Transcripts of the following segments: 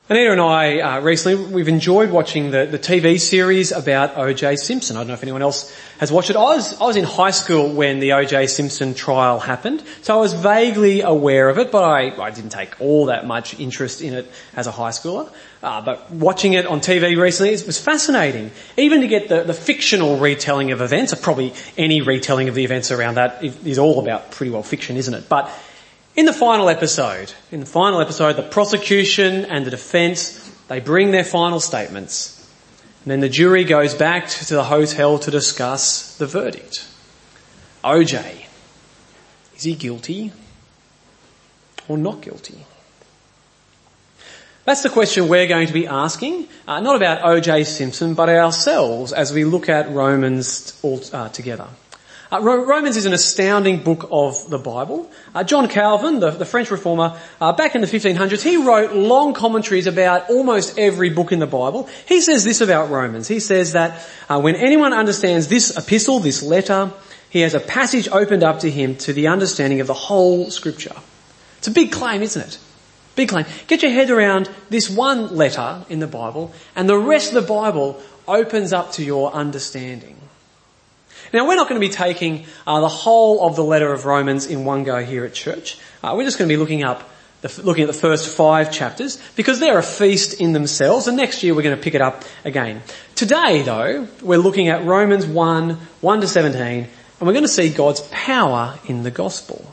Anita and I recently, we've enjoyed watching the TV series about O.J. Simpson. I don't know if anyone else has watched it. I was in high school when the O.J. Simpson trial happened, so I was vaguely aware of it, but I didn't take all that much interest in it as a high schooler. But watching it on TV recently, it was fascinating. Even to get the fictional retelling of events, or probably any retelling of the events around that is all about pretty well fiction, isn't it? But in the final episode, the prosecution and the defence, they bring their final statements. And then the jury goes back to the hotel to discuss the verdict. OJ, is he guilty or not guilty? That's the question we're going to be asking, not about O.J. Simpson, but ourselves as we look at Romans all together. Romans is an astounding book of the Bible. John Calvin, the French reformer, back in the 1500s, he wrote long commentaries about almost every book in the Bible. He says this about Romans. He says that when anyone understands this epistle, this letter, he has a passage opened up to him to the understanding of the whole Scripture. It's a big claim, isn't it? Big claim. Get your head around this one letter in the Bible, and the rest of the Bible opens up to your understanding. Now, we're not going to be taking the whole of the letter of Romans in one go here at church. We're just going to be looking at the first 5 chapters because they're a feast in themselves, and next year we're going to pick it up again. Today, though, we're looking at Romans 1 to 17, and we're going to see God's power in the gospel.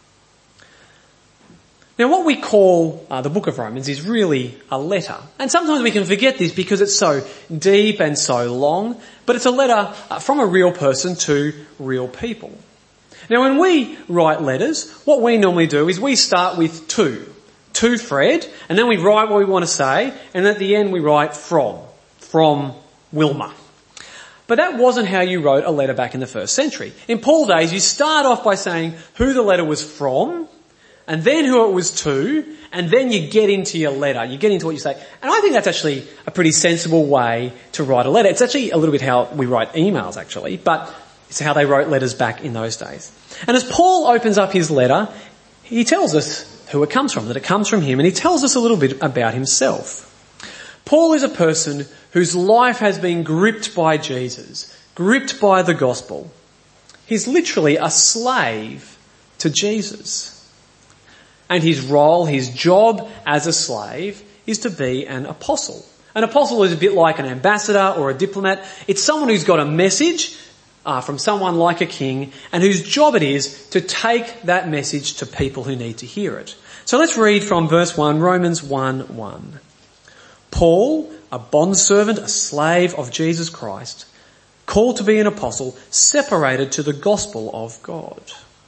Now, what we call the book of Romans is really a letter. And sometimes we can forget this because it's so deep and so long, but it's a letter from a real person to real people. Now, when we write letters, what we normally do is we start with to Fred, and then we write what we want to say, and at the end we write from Wilma. But that wasn't how you wrote a letter back in the first century. In Paul's days, you start off by saying who the letter was from, and then who it was to, and then you get into your letter. You get into what you say. And I think that's actually a pretty sensible way to write a letter. It's actually a little bit how we write emails, actually, but it's how they wrote letters back in those days. And as Paul opens up his letter, he tells us who it comes from, that it comes from him, and he tells us a little bit about himself. Paul is a person whose life has been gripped by Jesus, gripped by the gospel. He's literally a slave to Jesus. And his role, his job as a slave is to be an apostle. An apostle is a bit like an ambassador or a diplomat. It's someone who's got a message from someone like a king and whose job it is to take that message to people who need to hear it. So let's read from verse 1, Romans 1:1. Paul, a bondservant, a slave of Jesus Christ, called to be an apostle, separated to the gospel of God.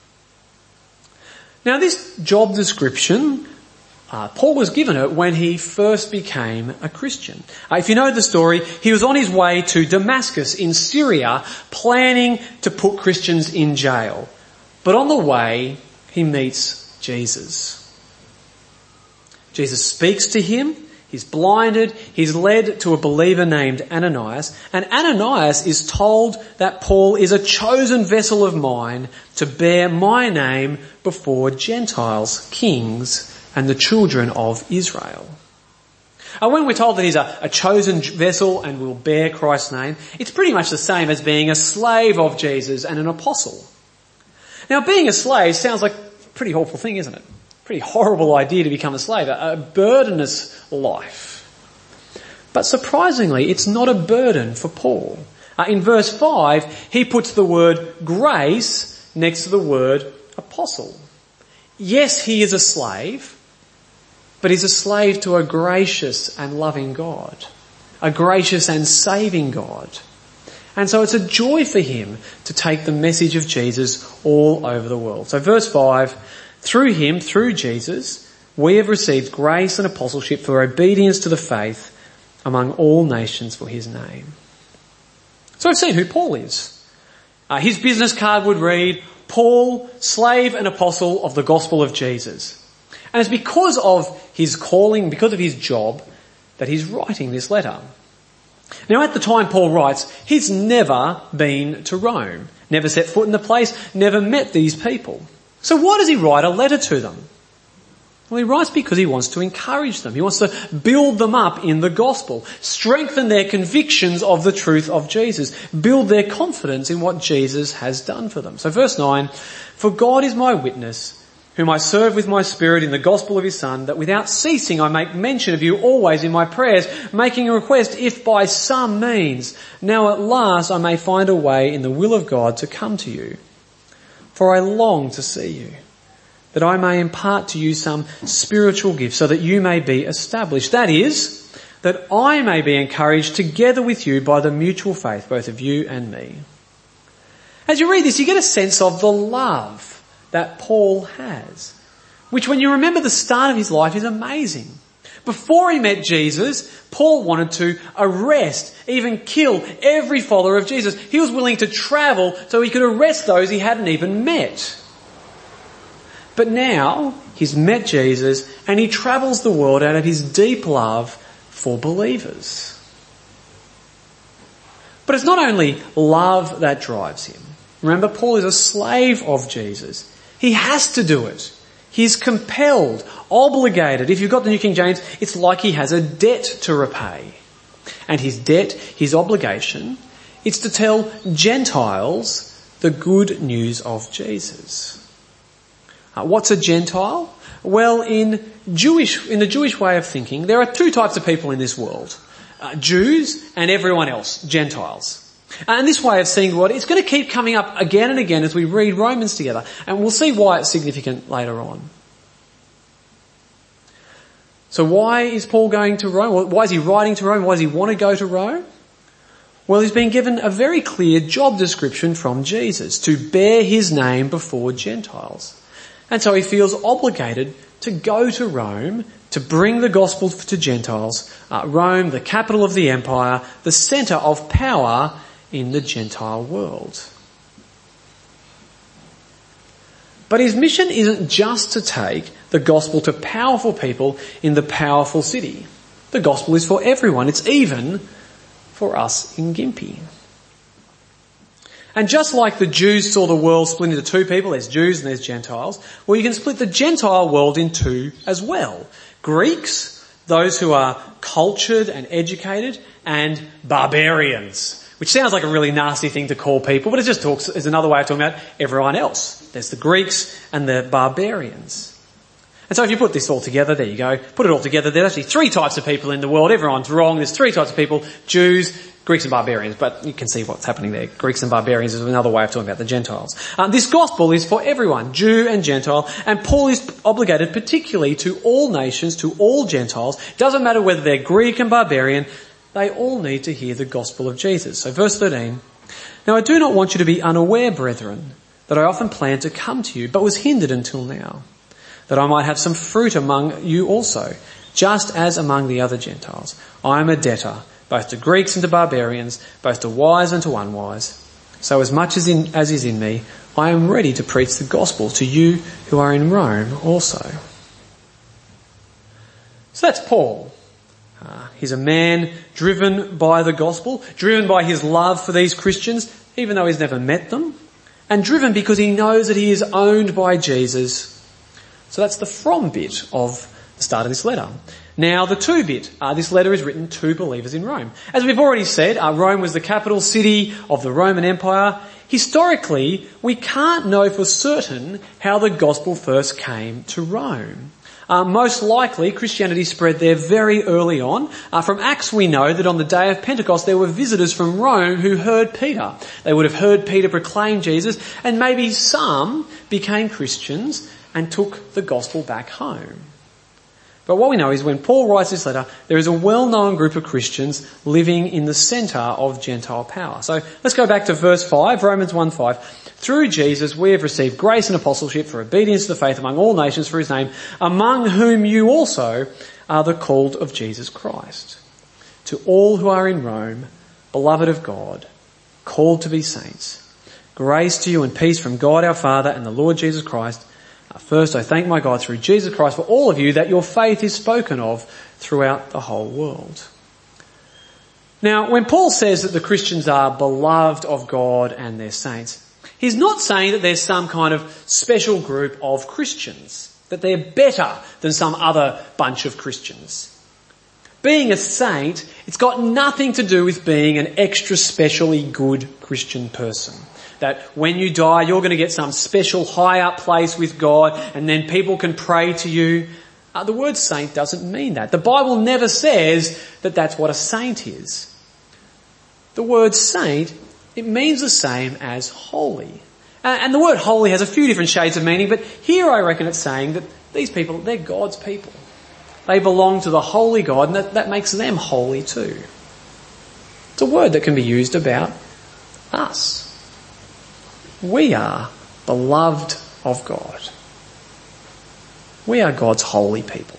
Now, this job description, Paul was given it when he first became a Christian. If you know the story, he was on his way to Damascus in Syria, planning to put Christians in jail. But on the way, he meets Jesus. Jesus speaks to him. He's blinded. He's led to a believer named Ananias. And Ananias is told that Paul is a chosen vessel of mine to bear my name before Gentiles, kings, and the children of Israel. When we're told that he's a chosen vessel and will bear Christ's name, it's pretty much the same as being a slave of Jesus and an apostle. Now, being a slave sounds like a pretty awful thing, isn't it? Pretty horrible idea to become a slave, a burdenous life. But surprisingly, it's not a burden for Paul. In verse 5, he puts the word grace next to the word apostle. Yes, he is a slave, but he's a slave to a gracious and loving God, a gracious and saving God. And so it's a joy for him to take the message of Jesus all over the world. So verse 5, through him, through Jesus, we have received grace and apostleship for obedience to the faith among all nations for his name. So I've seen who Paul is. His business card would read, Paul, slave and apostle of the gospel of Jesus. And it's because of his calling, because of his job, that he's writing this letter. Now, at the time Paul writes, he's never been to Rome, never set foot in the place, never met these people. So why does he write a letter to them? Well, he writes because he wants to encourage them. He wants to build them up in the gospel, strengthen their convictions of the truth of Jesus, build their confidence in what Jesus has done for them. So verse 9, "For God is my witness, whom I serve with my spirit in the gospel of his Son, that without ceasing I make mention of you always in my prayers, making a request if by some means now at last I may find a way in the will of God to come to you. For I long to see you, that I may impart to you some spiritual gift so that you may be established. That is, that I may be encouraged together with you by the mutual faith, both of you and me." As you read this, you get a sense of the love that Paul has, which when you remember the start of his life is amazing. Before he met Jesus, Paul wanted to arrest, even kill every follower of Jesus. He was willing to travel so he could arrest those he hadn't even met. But now he's met Jesus and he travels the world out of his deep love for believers. But it's not only love that drives him. Remember, Paul is a slave of Jesus. He has to do it. He's compelled, obligated. If you've got the New King James, it's like he has a debt to repay. And his debt, his obligation, it's to tell Gentiles the good news of Jesus. What's a Gentile? Well, in the Jewish way of thinking, there are two types of people in this world. Jews and everyone else, Gentiles. And this way of seeing God, it's going to keep coming up again and again as we read Romans together. And we'll see why it's significant later on. So why is Paul going to Rome? Why is he writing to Rome? Why does he want to go to Rome? Well, he's been given a very clear job description from Jesus to bear his name before Gentiles. And so he feels obligated to go to Rome to bring the gospel to Gentiles. Rome, the capital of the empire, the centre of power in the Gentile world. But his mission isn't just to take the gospel to powerful people in the powerful city. The gospel is for everyone. It's even for us in Gympie. And just like the Jews saw the world split into two people, there's Jews and there's Gentiles, well, you can split the Gentile world in two as well. Greeks, those who are cultured and educated, and barbarians, which sounds like a really nasty thing to call people, but it just is another way of talking about everyone else. There's the Greeks and the barbarians. And so if you put this all together, there you go, put it all together, there's actually three types of people in the world. Everyone's wrong. There's three types of people: Jews, Greeks and barbarians. But you can see what's happening there. Greeks and barbarians is another way of talking about the Gentiles. This gospel is for everyone, Jew and Gentile, and Paul is obligated particularly to all nations, to all Gentiles. Doesn't matter whether they're Greek and barbarian, they all need to hear the gospel of Jesus. So verse 13, "Now I do not want you to be unaware, brethren, that I often planned to come to you, but was hindered until now, that I might have some fruit among you also, just as among the other Gentiles. I am a debtor, both to Greeks and to barbarians, both to wise and to unwise. So as much as is in me, I am ready to preach the gospel to you who are in Rome also." So that's Paul. He's a man driven by the gospel, driven by his love for these Christians, even though he's never met them, and driven because he knows that he is owned by Jesus. So that's the from bit of the start of this letter. Now the to bit. This letter is written to believers in Rome. As we've already said, Rome was the capital city of the Roman Empire. Historically, we can't know for certain how the gospel first came to Rome. Most likely, Christianity spread there very early on. From Acts we know that on the day of Pentecost there were visitors from Rome who heard Peter. They would have heard Peter proclaim Jesus, and maybe some became Christians and took the gospel back home. But what we know is when Paul writes this letter, there is a well-known group of Christians living in the centre of Gentile power. So let's go back to verse 5, Romans 1:5. "Through Jesus we have received grace and apostleship for obedience to the faith among all nations for his name, among whom you also are the called of Jesus Christ. To all who are in Rome, beloved of God, called to be saints, grace to you and peace from God our Father and the Lord Jesus Christ. First, I thank my God through Jesus Christ for all of you that your faith is spoken of throughout the whole world." Now, when Paul says that the Christians are beloved of God and their saints, he's not saying that there's some kind of special group of Christians. that they're better than some other bunch of Christians. Being a saint, it's got nothing to do with being an extra specially good Christian person. That when you die, you're going to get some special high up place with God and then people can pray to you. The word saint doesn't mean that. The Bible never says that that's what a saint is. The word saint, it means the same as holy. And the word holy has a few different shades of meaning, but here I reckon it's saying that these people, they're God's people. They belong to the holy God, and that makes them holy too. It's a word that can be used about us. We are beloved of God. We are God's holy people.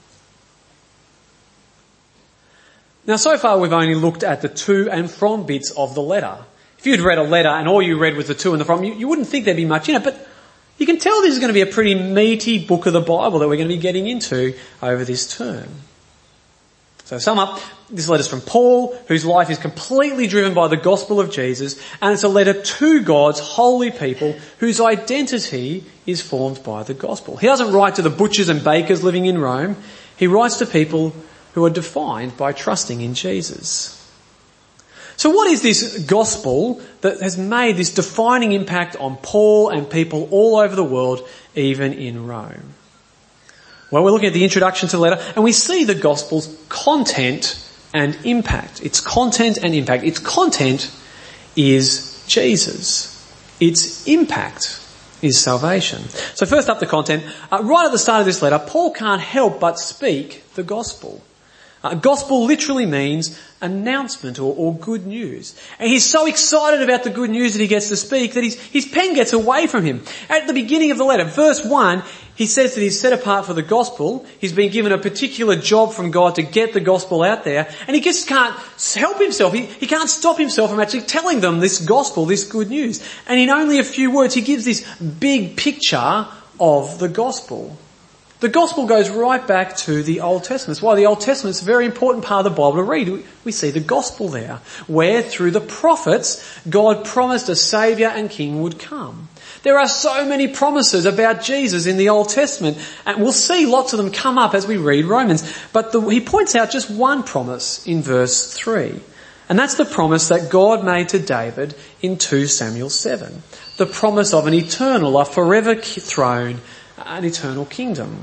Now, so far we've only looked at the to and from bits of the letter. If you'd read a letter and all you read was the to and the from, you wouldn't think there'd be much in it, but you can tell this is going to be a pretty meaty book of the Bible that we're going to be getting into over this term. So to sum up, this letter's from Paul, whose life is completely driven by the gospel of Jesus, and it's a letter to God's holy people whose identity is formed by the gospel. He doesn't write to the butchers and bakers living in Rome. He writes to people who are defined by trusting in Jesus. So what is this gospel that has made this defining impact on Paul and people all over the world, even in Rome? Well, we're looking at the introduction to the letter and we see the gospel's content and impact. Its content and impact. Its content is Jesus. Its impact is salvation. So first up, the content. Right at the start of this letter, Paul can't help but speak the gospel. Gospel literally means announcement or good news. And he's so excited about the good news that he gets to speak that his pen gets away from him. At the beginning of the letter, verse 1, he says that he's set apart for the gospel. He's been given a particular job from God to get the gospel out there. And he just can't help himself. He can't stop himself from actually telling them this gospel, this good news. And in only a few words, he gives this big picture of the gospel. The gospel goes right back to the Old Testament. That's why the Old Testament is a very important part of the Bible to read. We see the gospel there, where through the prophets, God promised a saviour and king would come. There are so many promises about Jesus in the Old Testament, and we'll see lots of them come up as we read Romans. But he points out just one promise in verse 3. And that's the promise that God made to David in 2 Samuel 7. The promise of an eternal, a forever throne, an eternal kingdom.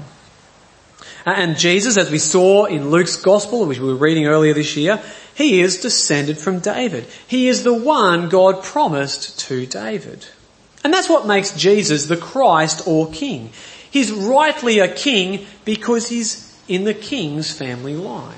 And Jesus, as we saw in Luke's Gospel, which we were reading earlier this year, he is descended from David. He is the one God promised to David. And that's what makes Jesus the Christ or King. He's rightly a king because he's in the king's family line.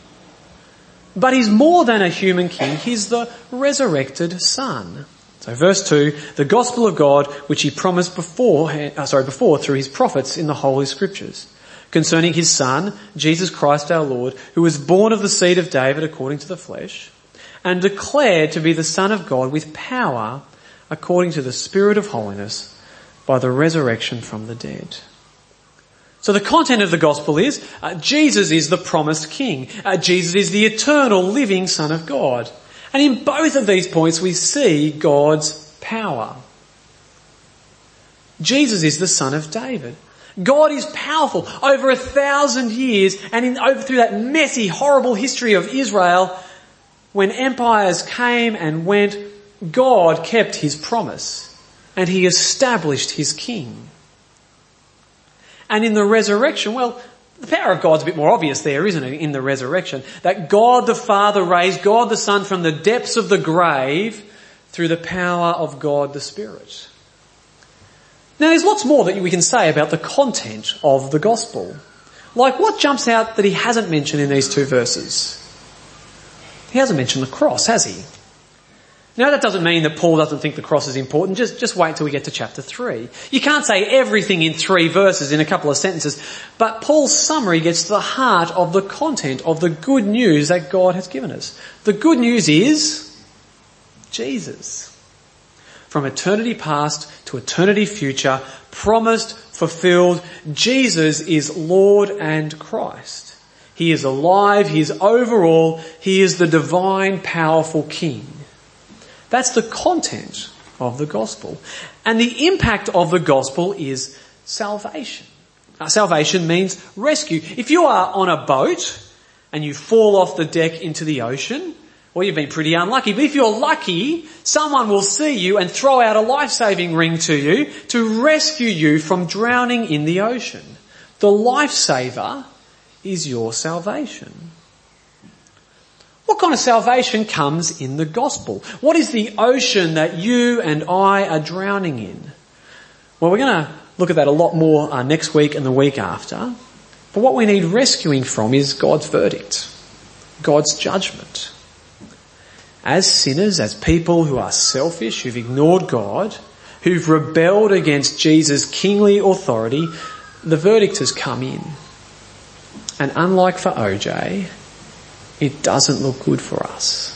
But he's more than a human king. He's the resurrected Son. So verse 2, the gospel of God which he promised before through his prophets in the Holy Scriptures, concerning his Son, Jesus Christ our Lord, who was born of the seed of David according to the flesh, and declared to be the Son of God with power according to the Spirit of holiness by the resurrection from the dead. So the content of the gospel is, Jesus is the promised King. Jesus is the eternal living Son of God. And in both of these points we see God's power. Jesus is the Son of David. God is powerful. Over 1,000 years and through that messy, horrible history of Israel, when empires came and went, God kept his promise and he established his king. And in the resurrection, well, the power of God's a bit more obvious there, isn't it, in the resurrection? That God the Father raised God the Son from the depths of the grave through the power of God the Spirit. Now there's lots more that we can say about the content of the gospel. Like what jumps out that he hasn't mentioned in these two verses? He hasn't mentioned the cross, has he? Now that doesn't mean that Paul doesn't think the cross is important. Just wait till we get to chapter 3. You can't say everything in 3 verses in a couple of sentences, but Paul's summary gets to the heart of the content of the good news that God has given us. The good news is Jesus. From eternity past to eternity future, promised, fulfilled, Jesus is Lord and Christ. He is alive, he is over all, he is the divine, powerful King. That's the content of the gospel. And the impact of the gospel is salvation. Salvation means rescue. If you are on a boat and you fall off the deck into the ocean, well, you've been pretty unlucky. But if you're lucky, someone will see you and throw out a life-saving ring to you to rescue you from drowning in the ocean. The lifesaver is your salvation. What kind of salvation comes in the gospel? What is the ocean that you and I are drowning in? Well, we're going to look at that a lot more next week and the week after. But what we need rescuing from is God's verdict, God's judgment. As sinners, as people who are selfish, who've ignored God, who've rebelled against Jesus' kingly authority, the verdict has come in. And unlike for OJ, it doesn't look good for us.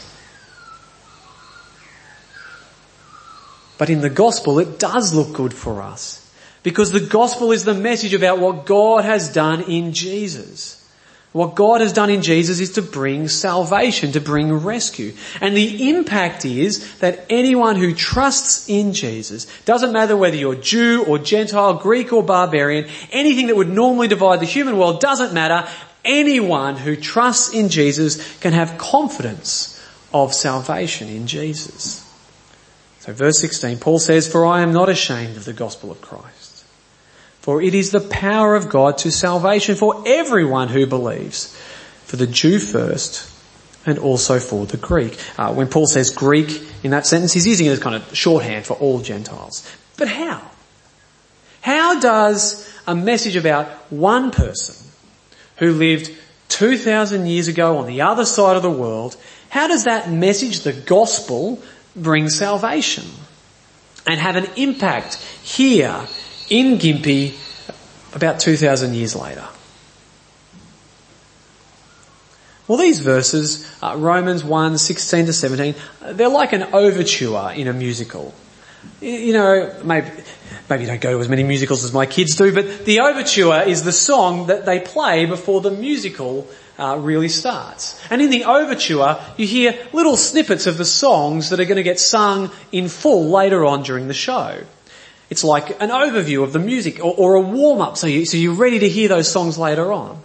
But in the gospel, it does look good for us. Because the gospel is the message about what God has done in Jesus. What God has done in Jesus is to bring salvation, to bring rescue. And the impact is that anyone who trusts in Jesus, doesn't matter whether you're Jew or Gentile, Greek or barbarian, anything that would normally divide the human world doesn't matter. Anyone who trusts in Jesus can have confidence of salvation in Jesus. So verse 16, Paul says, "For I am not ashamed of the gospel of Christ. For it is the power of God to salvation for everyone who believes, for the Jew first and also for the Greek." When Paul says Greek in that sentence, he's using it as kind of shorthand for all Gentiles. But how? How does a message about one person who lived 2,000 years ago on the other side of the world, how does that message, the gospel, bring salvation and have an impact here in Gympie about 2,000 years later? Well, these verses, Romans 1, 16 to 17, they're like an overture in a musical. You know, maybe you don't go to as many musicals as my kids do, but the overture is the song that they play before the musical really starts. And in the overture, you hear little snippets of the songs that are going to get sung in full later on during the show. It's like an overview of the music or a warm-up, so you're ready to hear those songs later on.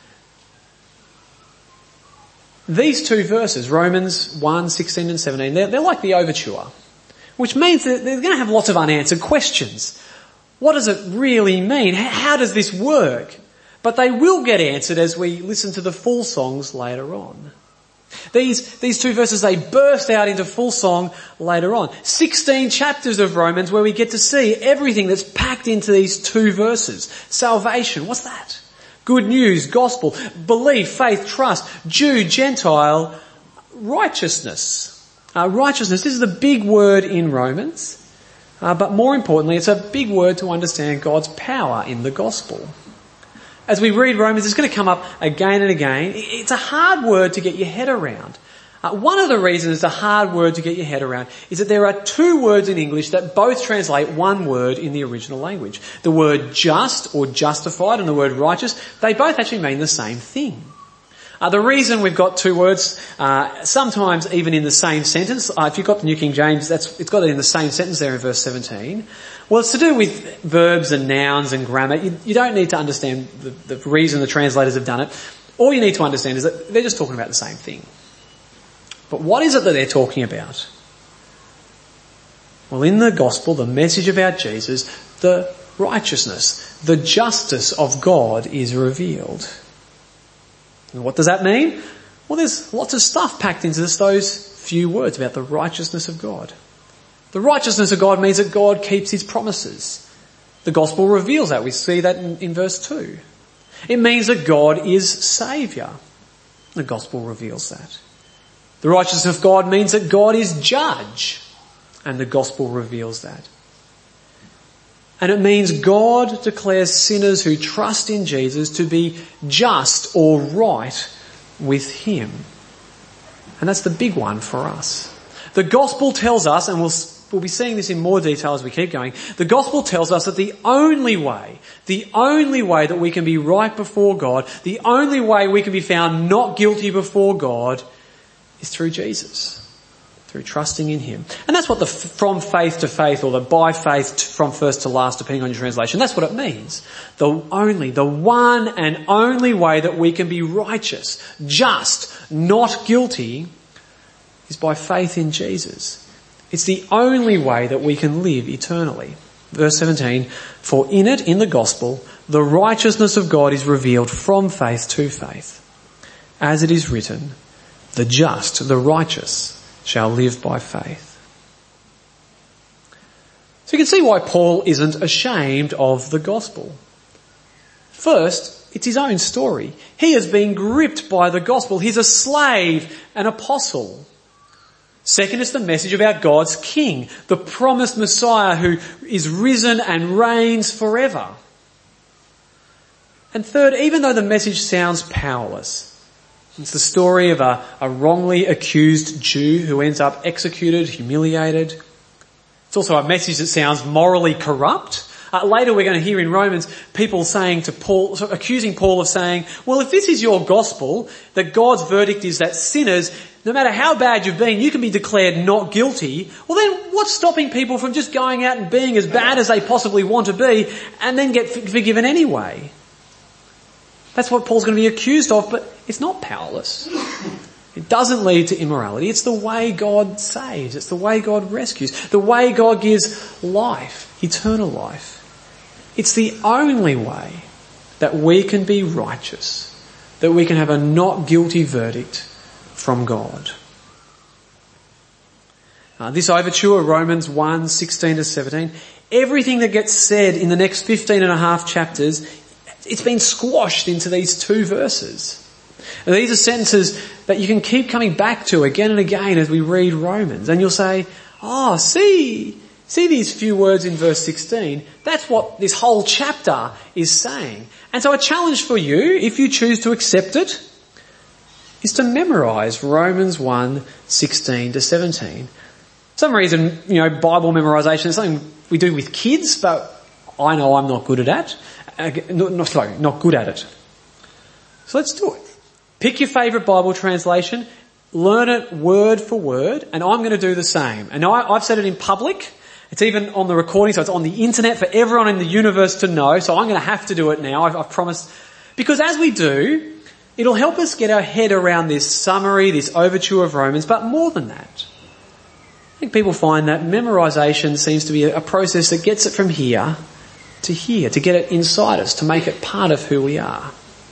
These two verses, Romans 1, 16 and 17, they're like the overture, which means that they're going to have lots of unanswered questions. What does it really mean? How does this work? But they will get answered as we listen to the full songs later on. These two verses, they burst out into full song later on. 16 chapters of Romans where we get to see everything that's packed into these two verses. Salvation, what's that? Good news, gospel, belief, faith, trust, Jew, Gentile, righteousness. Righteousness, this is the big word in Romans, but more importantly, it's a big word to understand God's power in the gospel. As we read Romans, it's going to come up again and again. It's a hard word to get your head around. One of the reasons it's a hard word to get your head around is that there are two words in English that both translate one word in the original language. The word just or justified and the word righteous, they both actually mean the same thing. The reason we've got two words, sometimes even in the same sentence, if you've got the New King James, it's got it in the same sentence there in verse 17. Well, it's to do with verbs and nouns and grammar. You don't need to understand the reason the translators have done it. All you need to understand is that they're just talking about the same thing. But what is it that they're talking about? Well, in the gospel, the message about Jesus, the righteousness, the justice of God is revealed. And what does that mean? Well, there's lots of stuff packed into those few words about the righteousness of God. The righteousness of God means that God keeps his promises. The gospel reveals that. We see that in verse 2. It means that God is Saviour. The gospel reveals that. The righteousness of God means that God is Judge. And the gospel reveals that. And it means God declares sinners who trust in Jesus to be just or right with him. And that's the big one for us. The gospel tells us, and we'll be seeing this in more detail as we keep going, the gospel tells us that the only way that we can be right before God, the only way we can be found not guilty before God is through Jesus. through trusting in him. And that's what the from faith to faith, or the by faith from first to last, depending on your translation, that's what it means. The one and only way that we can be righteous, just, not guilty, is by faith in Jesus. It's the only way that we can live eternally. Verse 17, for in it, in the gospel, the righteousness of God is revealed from faith to faith. As it is written, the just, the righteous, shall live by faith. So you can see why Paul isn't ashamed of the gospel. First, it's his own story. He has been gripped by the gospel. He's a slave, an apostle. Second, it's the message about God's King, the promised Messiah who is risen and reigns forever. And third, even though the message sounds powerless, it's the story of a wrongly accused Jew who ends up executed, humiliated. It's also a message that sounds morally corrupt. Later we're going to hear in Romans people saying to Paul, accusing Paul of saying, well, if this is your gospel, that God's verdict is that sinners, no matter how bad you've been, you can be declared not guilty. Well then what's stopping people from just going out and being as bad as they possibly want to be and then get forgiven anyway? That's what Paul's going to be accused of, but it's not powerless. It doesn't lead to immorality. It's the way God saves. It's the way God rescues. The way God gives life, eternal life. It's the only way that we can be righteous, that we can have a not guilty verdict from God. This overture, Romans 1, 16 to 17, everything that gets said in the next 15 and a half chapters, it's been squashed into these two verses. And these are sentences that you can keep coming back to again and again as we read Romans. And you'll say, oh, see these few words in verse 16? That's what this whole chapter is saying. And so a challenge for you, if you choose to accept it, is to memorise Romans 1, 16 to 17. For some reason, Bible memorisation is something we do with kids, but I know I'm not good at that. Not good at it. So let's do it. Pick your favourite Bible translation, learn it word for word, and I'm going to do the same. And I've said it in public. It's even on the recording, so it's on the internet for everyone in the universe to know. So I'm going to have to do it now. I've promised. Because as we do, it'll help us get our head around this summary, this overture of Romans, but more than that. I think people find that memorisation seems to be a process that gets it from here, to get it inside us, to make it part of who we are.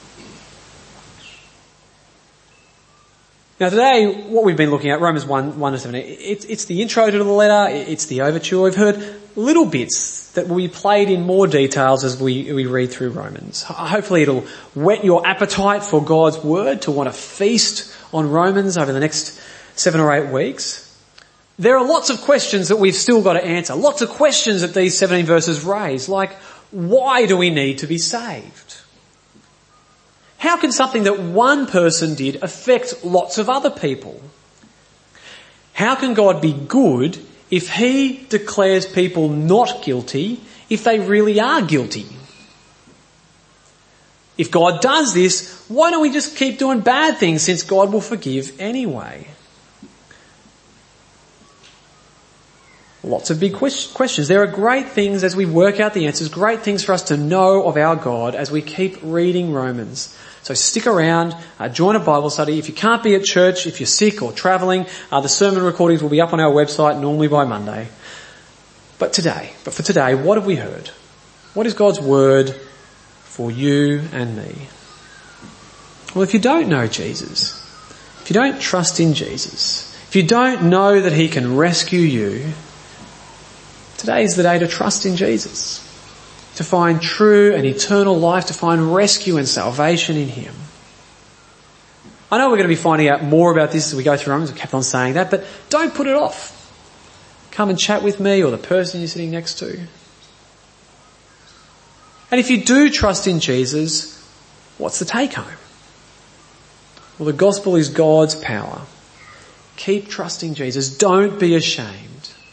Now today, what we've been looking at, Romans 1 to 17, it's the intro to the letter, it's the overture. We've heard little bits that will be played in more details as we read through Romans. Hopefully it'll whet your appetite for God's word, to want to feast on Romans over the next 7 or 8 weeks. There are lots of questions that we've still got to answer. Lots of questions that these 17 verses raise, like, why do we need to be saved? How can something that one person did affect lots of other people? How can God be good if he declares people not guilty if they really are guilty? If God does this, why don't we just keep doing bad things, since God will forgive anyway? Lots of big questions. There are great things as we work out the answers, great things for us to know of our God as we keep reading Romans. So stick around, join a Bible study. If you can't be at church, if you're sick or travelling, the sermon recordings will be up on our website normally by Monday. But for today, what have we heard? What is God's word for you and me? Well, if you don't know Jesus, if you don't trust in Jesus, if you don't know that he can rescue you, today is the day to trust in Jesus, to find true and eternal life, to find rescue and salvation in him. I know we're going to be finding out more about this as we go through Romans. I kept on saying that, but don't put it off. Come and chat with me or the person you're sitting next to. And if you do trust in Jesus, what's the take home? Well, the gospel is God's power. Keep trusting Jesus. Don't be ashamed.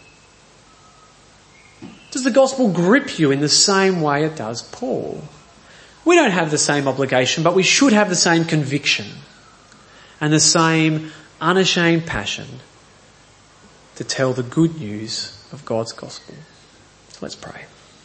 Does the gospel grip you in the same way it does Paul? We don't have the same obligation, but we should have the same conviction and the same unashamed passion to tell the good news of God's gospel. So let's pray.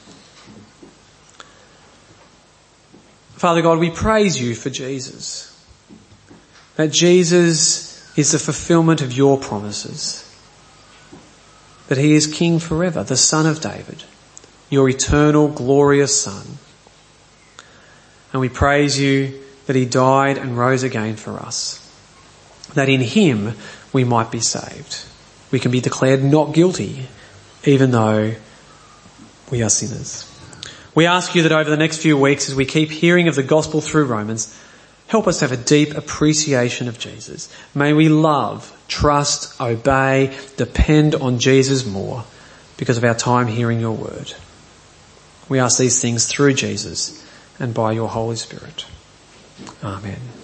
Father God, we praise you for Jesus. That Jesus is the fulfillment of your promises. That he is King forever, the Son of David, your eternal, glorious Son. And we praise you that he died and rose again for us. That in him we might be saved. We can be declared not guilty, even though we are sinners. We ask you that over the next few weeks, as we keep hearing of the gospel through Romans, help us to have a deep appreciation of Jesus. May we love, trust, obey, depend on Jesus more because of our time hearing your word. We ask these things through Jesus and by your Holy Spirit. Amen.